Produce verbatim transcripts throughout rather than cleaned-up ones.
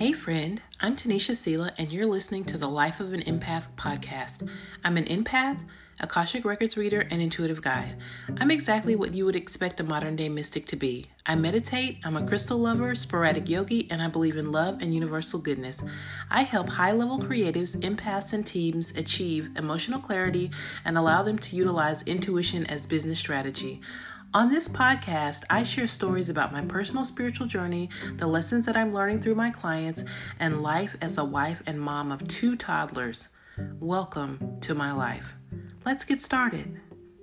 Hey friend, I'm Tanisha Sela and you're listening to the Life of an Empath podcast. I'm an empath, Akashic Records reader, and intuitive guide. I'm exactly what you would expect a modern day mystic to be. I meditate, I'm a crystal lover, sporadic yogi, and I believe in love and universal goodness. I help high-level creatives, empaths, and teams achieve emotional clarity and allow them to utilize intuition as business strategy. On this podcast, I share stories about my personal spiritual journey, the lessons that I'm learning through my clients, and life as a wife and mom of two toddlers. Welcome to my life. Let's get started.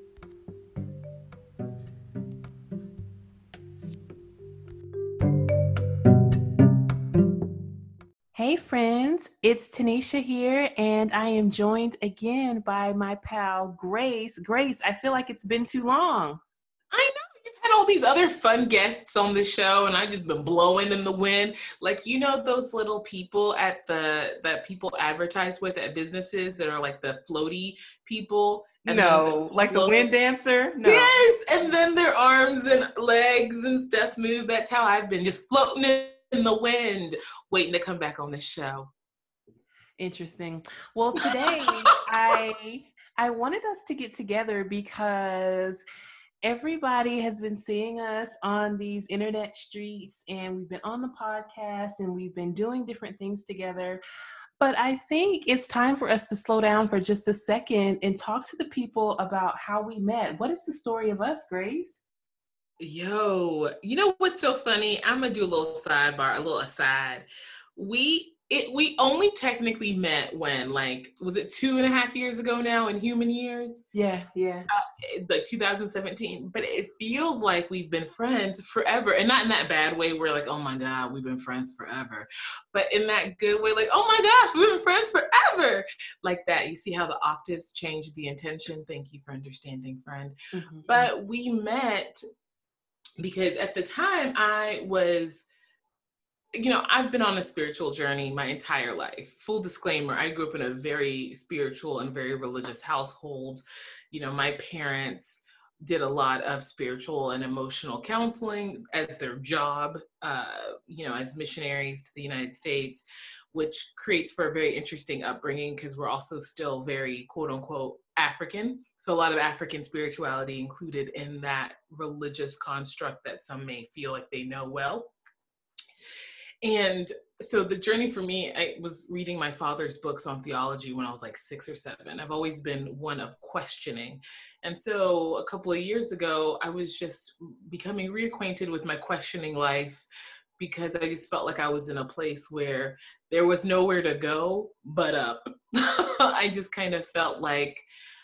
Hey friends, it's Tanisha here, and I am joined again by my pal, Grace. Grace, I feel like it's been too long. I know, you've had all these other fun guests on the show and I've just been blowing in the wind. Like, you know, those little people at the, that people advertise with at businesses that are like the floaty people. And no, the like float. The wind dancer? No. Yes, and then their arms and legs and stuff move. That's how I've been, just floating in the wind, waiting to come back on the show. Interesting. Well, today I I wanted us to get together because everybody has been seeing us on these internet streets, and we've been on the podcast and we've been doing different things together. But I think it's time for us to slow down for just a second and talk to the people about how we met. What is the story of us, Grace? Yo, you know what's so funny? I'm gonna do a little sidebar, a little aside. We It, we only technically met when, like, was it two and a half years ago now in human years? Yeah, yeah. Uh, like two thousand seventeen. But it feels like we've been friends forever. And not in that bad way where, like, oh my God, we've been friends forever. But in that good way, like, oh my gosh, we've been friends forever. Like that. You see how the octaves change the intention? Thank you for understanding, friend. Mm-hmm. But we met because at the time I was... You know, I've been on a spiritual journey my entire life. Full disclaimer, I grew up in a very spiritual and very religious household. You know, my parents did a lot of spiritual and emotional counseling as their job, uh, you know, as missionaries to the United States, which creates for a very interesting upbringing because we're also still very, quote unquote, African. So a lot of African spirituality included in that religious construct that some may feel like they know well. And so the journey for me, I was reading my father's books on theology when I was like six or seven. I've always been one of questioning. And so a couple of years ago, I was just becoming reacquainted with my questioning life because I just felt like I was in a place where there was nowhere to go but up. I just kind of felt like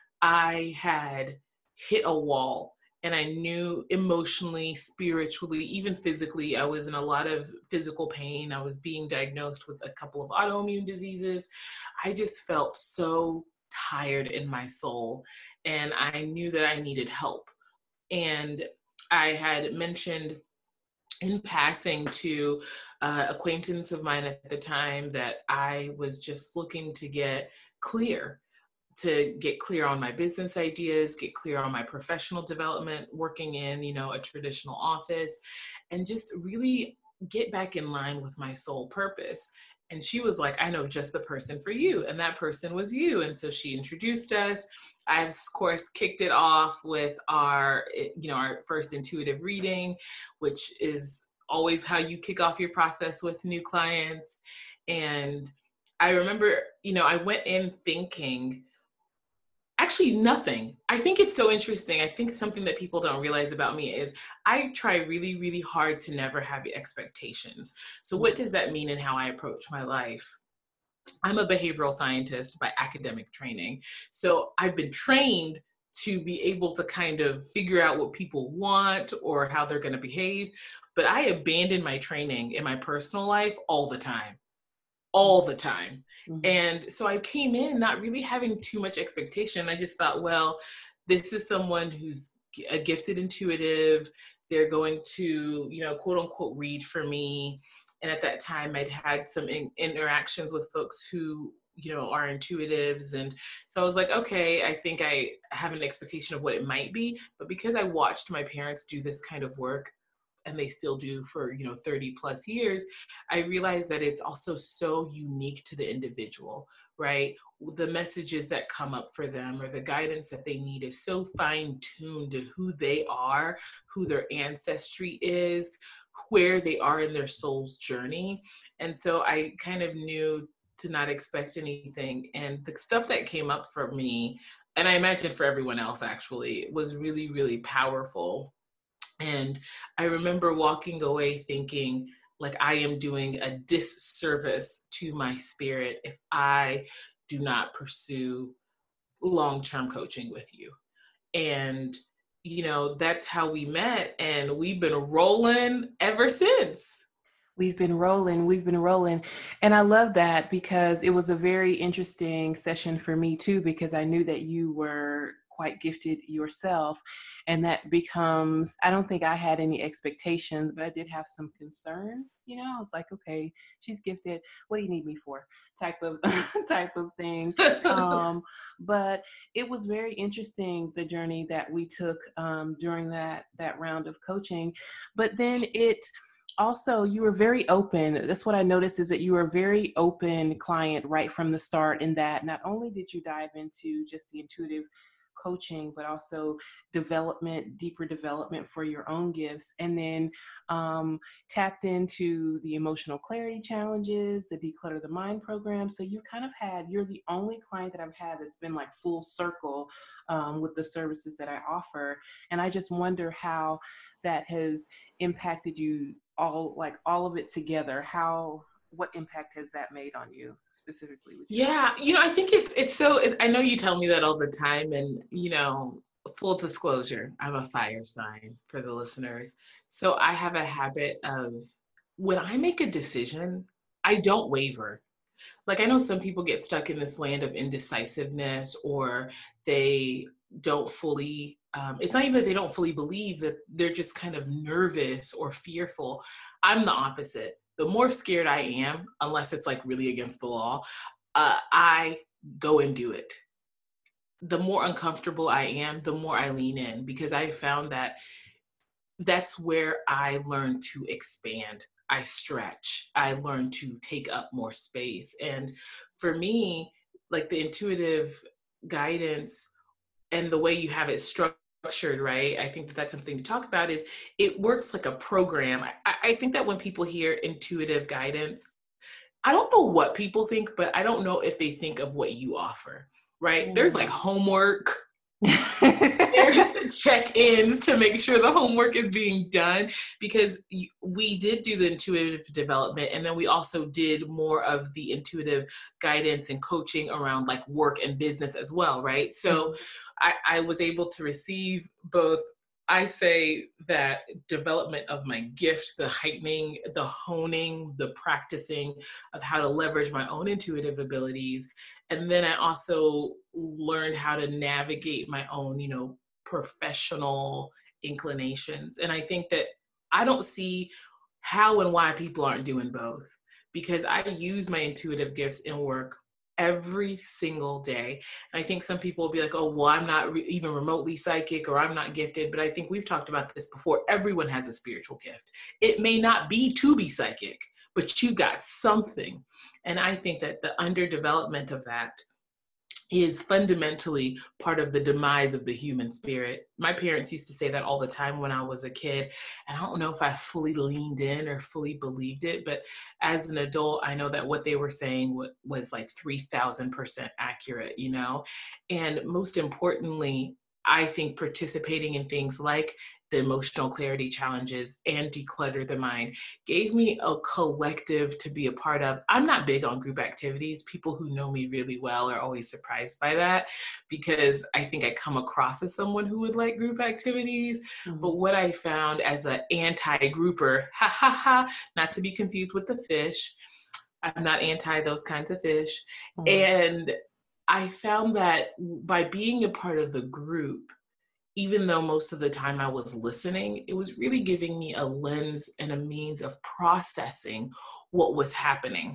I had hit a wall. And I knew emotionally, spiritually, even physically, I was in a lot of physical pain. I was being diagnosed with a couple of autoimmune diseases. I just felt so tired in my soul. And I knew that I needed help. And I had mentioned in passing to uh, acquaintance of mine at the time that I was just looking to get clear. to get clear on my business ideas, get clear on my professional development, working in, you know, a traditional office, and just really get back in line with my soul purpose. And she was like, I know just the person for you. And that person was you. And so she introduced us. I, of course, kicked it off with our, you know, our first intuitive reading, which is always how you kick off your process with new clients. And I remember, you know, I went in thinking, actually, nothing. I think it's so interesting. I think something that people don't realize about me is I try really, really hard to never have expectations. So what does that mean in how I approach my life? I'm a behavioral scientist by academic training. So I've been trained to be able to kind of figure out what people want or how they're going to behave. But I abandon my training in my personal life all the time. all the time. Mm-hmm. And so I came in not really having too much expectation. I just thought, well, this is someone who's a gifted intuitive. They're going to, you know, quote unquote, read for me. And at that time I'd had some in- interactions with folks who, you know, are intuitives. And so I was like, okay, I think I have an expectation of what it might be. But because I watched my parents do this kind of work and they still do for, you know, thirty plus years, I realized that it's also so unique to the individual, right? The messages that come up for them or the guidance that they need is so fine tuned to who they are, who their ancestry is, where they are in their soul's journey. And so I kind of knew to not expect anything. And the stuff that came up for me, and I imagine for everyone else actually, was really, really powerful. And I remember walking away thinking, like, I am doing a disservice to my spirit if I do not pursue long-term coaching with you. And, you know, that's how we met. And we've been rolling ever since. We've been rolling, we've been rolling. And I love that because it was a very interesting session for me too, because I knew that you were quite gifted yourself. And that becomes, I don't think I had any expectations, but I did have some concerns. You know, I was like, okay, she's gifted. What do you need me for? Type of type of thing. Um, but it was very interesting, the journey that we took um, during that that round of coaching. But then it also, you were very open. That's what I noticed, is that you were a very open client right from the start, in that not only did you dive into just the intuitive coaching, but also development, deeper development for your own gifts, and then um, tapped into the emotional clarity challenges, the Declutter the Mind program. So you kind of had, you're the only client that I've had that's been like full circle um, with the services that I offer. And I just wonder how that has impacted you all, like all of it together. How, what impact has that made on you specifically? Would you Yeah, you know, I think it's it's so, I know you tell me that all the time, and, you know, full disclosure, I'm a fire sign for the listeners. So I have a habit of, when I make a decision, I don't waver. Like, I know some people get stuck in this land of indecisiveness, or they don't fully, um, it's not even that they don't fully believe, that they're just kind of nervous or fearful. I'm the opposite. The more scared I am, unless it's like really against the law, uh, I go and do it. The more uncomfortable I am, the more I lean in, because I found that that's where I learn to expand. I stretch. I learn to take up more space. And for me, like the intuitive guidance and the way you have it structured, right? I think that that's something to talk about, is it works like a program. I, I think that when people hear intuitive guidance, I don't know what people think, but I don't know if they think of what you offer, right? Mm. There's like homework. There's check-ins to make sure the homework is being done, because we did do the intuitive development, and then we also did more of the intuitive guidance and coaching around like work and business as well, right? So I, I was able to receive both. I say that development of my gift, the heightening, the honing, the practicing of how to leverage my own intuitive abilities. And then I also learned how to navigate my own, you know, professional inclinations. And I think that I don't see how and why people aren't doing both, because I use my intuitive gifts in work every single day. And I think some people will be like, oh, well, I'm not re- even remotely psychic, or I'm not gifted. But I think we've talked about this before. Everyone has a spiritual gift. It may not be to be psychic, but you got something. And I think that the underdevelopment of that is fundamentally part of the demise of the human spirit. My parents used to say that all the time when I was a kid, and I don't know if I fully leaned in or fully believed it, but as an adult, I know that what they were saying w- was like three thousand percent accurate, you know? And most importantly, I think participating in things like the emotional clarity challenges and Declutter the Mind gave me a collective to be a part of. I'm not big on group activities. People who know me really well are always surprised by that, because I think I come across as someone who would like group activities. Mm-hmm. But what I found as an anti-grouper, ha ha ha, not to be confused with the fish. I'm not anti those kinds of fish. Mm-hmm. And I found that by being a part of the group, even though most of the time I was listening, it was really giving me a lens and a means of processing what was happening.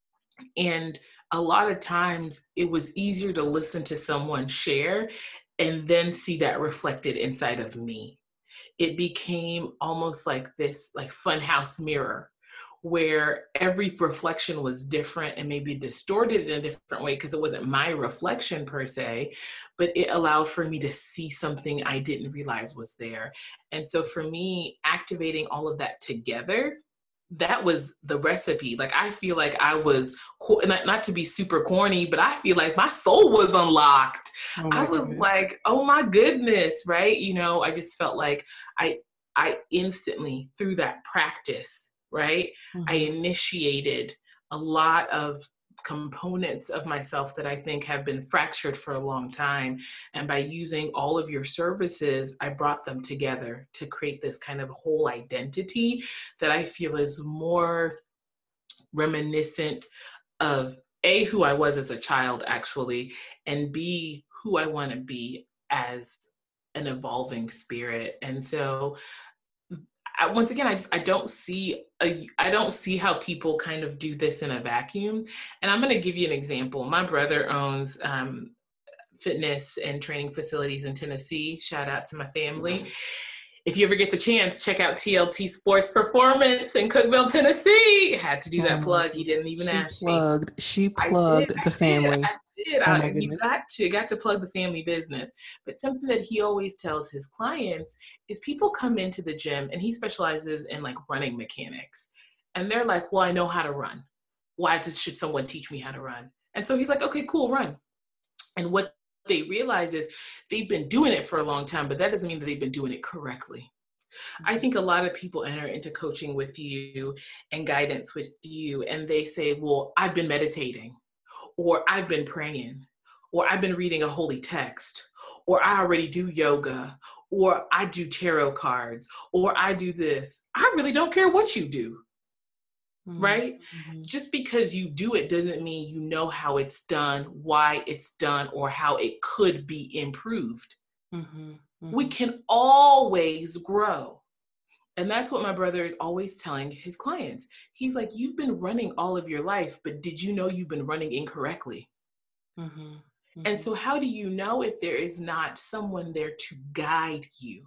And a lot of times it was easier to listen to someone share and then see that reflected inside of me. it became almost like this like funhouse mirror where every reflection was different and maybe distorted in a different way because it wasn't my reflection per se, but it allowed for me to see something I didn't realize was there. And so for me, activating all of that together, that was the recipe. Like, I feel like I was, not, not to be super corny, but I feel like my soul was unlocked. Oh I my was goodness. like, oh my goodness, right? You know, I just felt like I, I instantly, through that practice, right? Mhm. I initiated a lot of components of myself that I think have been fractured for a long time. And by using all of your services, I brought them together to create this kind of whole identity that I feel is more reminiscent of A, who I was as a child, actually, and B, who I want to be as an evolving spirit. And so I, once again, I just I don't see a I don't see how people kind of do this in a vacuum. And I'm going to give you an example. My brother owns um, fitness and training facilities in Tennessee. Shout out to my family. If you ever get the chance, check out T L T Sports Performance in Cookeville, Tennessee. Had to do that plug. He didn't even she ask plugged, me. She I plugged did, the I family. Did, I did. Oh I, my you goodness. got to got to plug the family business. But something that he always tells his clients is people come into the gym, and he specializes in like running mechanics. And they're like, well, I know how to run. Why does, should someone teach me how to run? And so he's like, okay, cool, run. And what they realize is they've been doing it for a long time, but that doesn't mean that they've been doing it correctly. I think a lot of people enter into coaching with you and guidance with you, and they say, well, I've been meditating, or I've been praying, or I've been reading a holy text, or I already do yoga, or I do tarot cards, or I do this. I really don't care what you do, mm-hmm. right? Mm-hmm. Just because you do it doesn't mean you know how it's done, why it's done, or how it could be improved. Mm-hmm. Mm-hmm. We can always grow. And that's what my brother is always telling his clients. He's like, you've been running all of your life, but did you know you've been running incorrectly? Mm-hmm. Mm-hmm. And so how do you know if there is not someone there to guide you?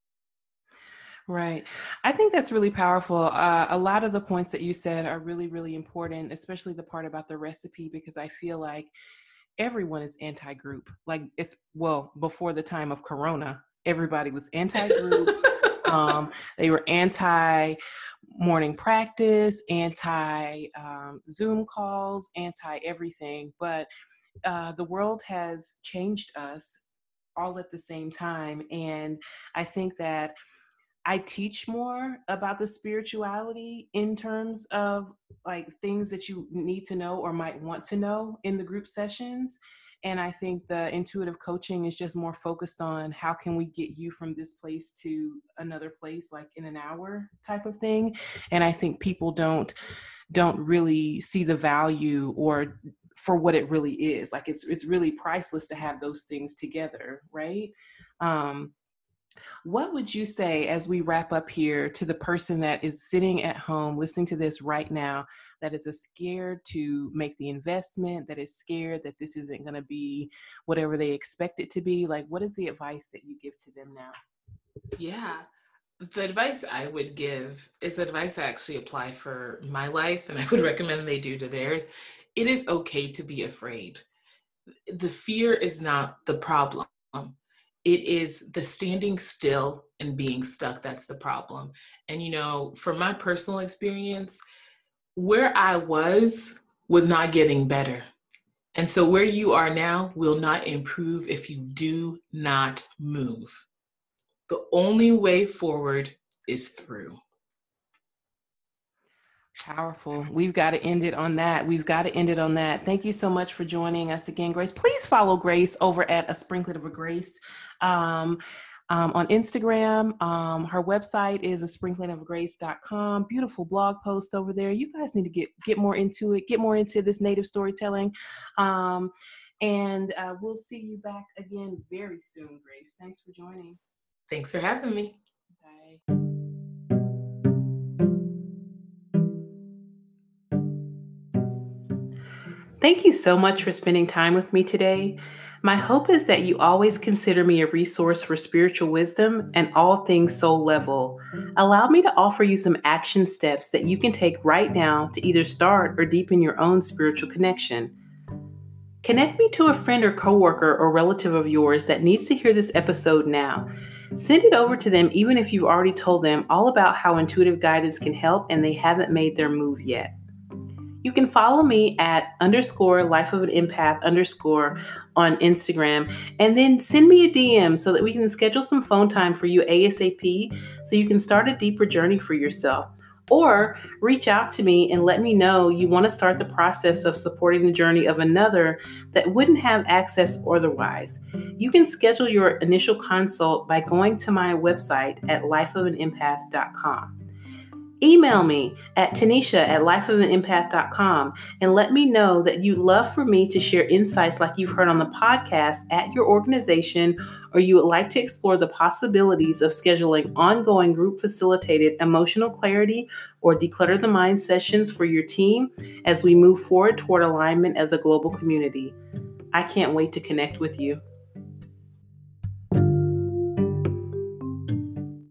Right. I think that's really powerful. Uh, a lot of the points that you said are really, really important, especially the part about the recipe, because I feel like everyone is anti-group. Like, it's, well, before the time of Corona, everybody was anti-group. um, they were anti-morning practice, anti um, Zoom calls, anti-everything. But uh, the world has changed us all at the same time. And I think that I teach more about the spirituality in terms of like things that you need to know or might want to know in the group sessions. And I think the intuitive coaching is just more focused on how can we get you from this place to another place, like in an hour type of thing. And I think people don't don't really see the value or for what it really is. Like it's it's really priceless to have those things together, right? Um, What would you say as we wrap up here to the person that is sitting at home listening to this right now, that is scared to make the investment, that is scared that this isn't going to be whatever they expect it to be? Like, what is the advice that you give to them now? Yeah. The advice I would give is advice I actually apply for my life, and I would recommend they do to theirs. It is okay to be afraid. The fear is not the problem. It is the standing still and being stuck that's the problem. And, you know, from my personal experience, where I was was not getting better. And so where you are now will not improve if you do not move. The only way forward is through. Powerful. We've got to end it on that. We've got to end it on that. Thank you so much for joining us again, Grace. Please follow Grace over at A Sprinkling of a Grace um, um, on Instagram. Um, her website is a sprinkling of grace dot com. Beautiful blog post over there. You guys need to get, get more into it, get more into this native storytelling. Um, and uh, we'll see you back again very soon, Grace. Thanks for joining. Thanks for having me. Bye. Thank you so much for spending time with me today. My hope is that you always consider me a resource for spiritual wisdom and all things soul level. Allow me to offer you some action steps that you can take right now to either start or deepen your own spiritual connection. Connect me to a friend or coworker or relative of yours that needs to hear this episode now. Send it over to them even if you've already told them all about how intuitive guidance can help and they haven't made their move yet. You can follow me at underscore life of an empath underscore on Instagram, and then send me a D M so that we can schedule some phone time for you ASAP so you can start a deeper journey for yourself. Or reach out to me and let me know you want to start the process of supporting the journey of another that wouldn't have access otherwise. You can schedule your initial consult by going to my website at life of an empath dot com. Email me at Tanisha at life of an empath dot com and let me know that you'd love for me to share insights like you've heard on the podcast at your organization, or you would like to explore the possibilities of scheduling ongoing group facilitated emotional clarity or declutter the mind sessions for your team as we move forward toward alignment as a global community. I can't wait to connect with you.